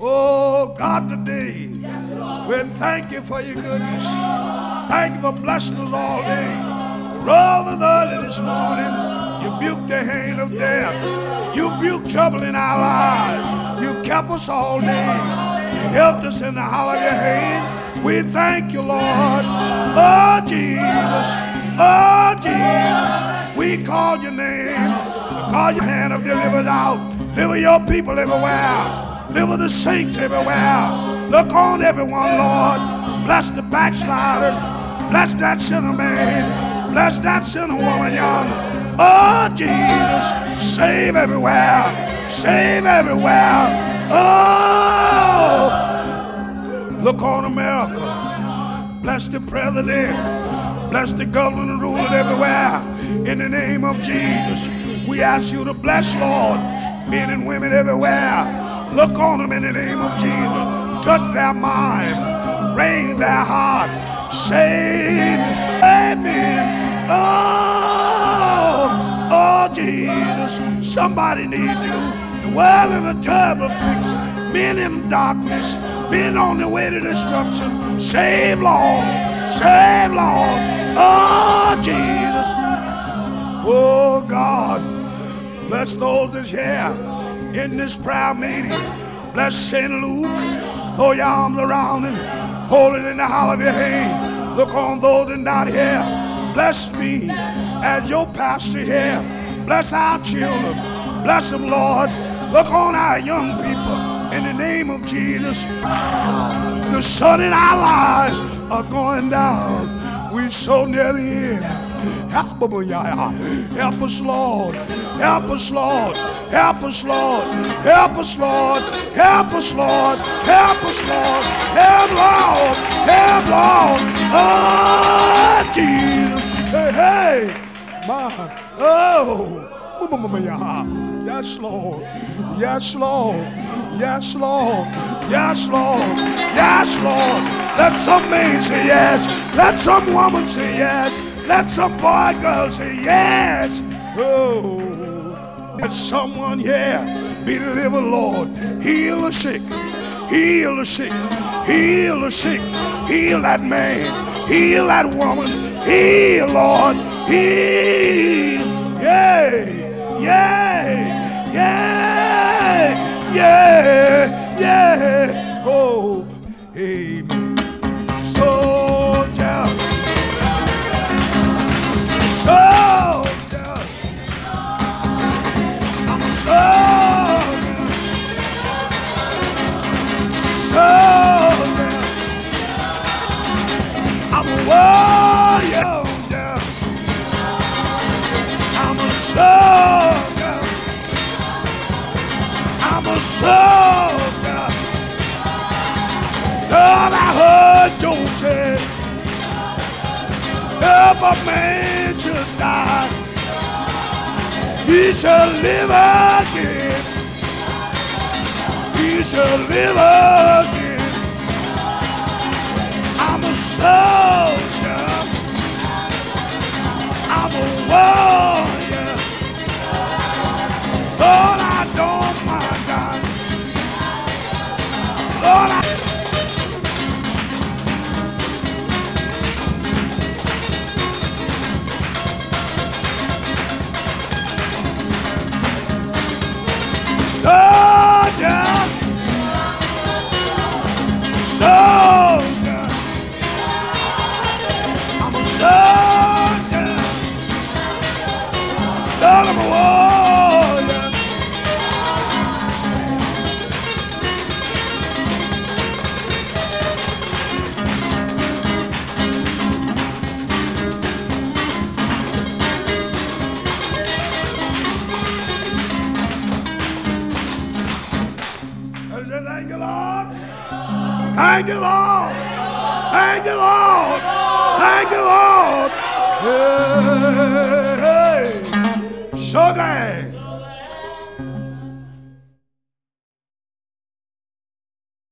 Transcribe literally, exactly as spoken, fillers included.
Oh God, today we thank you for your goodness. Thank you for blessing us all day. Rather than early this morning, you buked the hand of death. You buked trouble in our lives. You kept us all day. You helped us in the hollow of your hand. We thank you, Lord. Oh Jesus, oh Jesus, we call your name. We call your hand of deliverance out. Deliver your people everywhere. Deliver the saints everywhere. Look on everyone, Lord. Bless the backsliders. Bless that sinner man. Bless that sinner woman yonder. Oh, Jesus, save everywhere. Save everywhere. Oh, look on America. Bless the president. Bless the governor and rulers everywhere. In the name of Jesus, we ask you to bless, Lord, men and women everywhere. Look on them in the name of Jesus. Touch their mind. Reign their heart. Save. Amen. Oh, oh, Jesus. Somebody needs you. The world in a terrible fix. Men in darkness. Men on the way to destruction. Save, Lord. Save, Lord. Oh, Jesus. Oh, God. Bless those that's here in this prayer meeting. Bless Saint Luke. Throw your arms around him. Hold it in the hollow of your hand. Look on those that are not here. Bless me as your pastor here. Bless our children. Bless them, Lord. Look on our young people. In the name of Jesus. The sun in our lives are going down. We're so near the end. Help us, Lord. Help us, Lord. Help us, Lord. Help us, Lord. Help us, Lord. Help us, Lord. Help, Lord. Help, Lord. Oh, Jesus. Hey, hey. My. Oh. Yes, Lord. Yes, Lord. Yes, Lord. Yes, Lord. Yes, Lord. Let some man say yes. Let some woman say yes. Let some boy, girl say yes. Oh. Let someone here be delivered, Lord. Heal the sick. Heal the sick. Heal the sick. Heal that man. Heal that woman. Heal, Lord. Heal. Yay. Yay. Yay. Yay. Yay. Oh. Amen. Soldier. Soldier. I'm a soldier. Soldier. I'm a warrior. I'm a soldier. I'm a soldier. Lord, I heard Job say, if a man should die, he shall live again. He shall live again. I'm a soldier. I'm a warrior. Lord, I don't mind dying. Lord, I soldier, soldier, I'm a soldier, Lord, I'm a warrior. Thank you, Lord. Thank you, Lord. Thank you, Lord. Thank you, Lord. Hey, hey. So glad.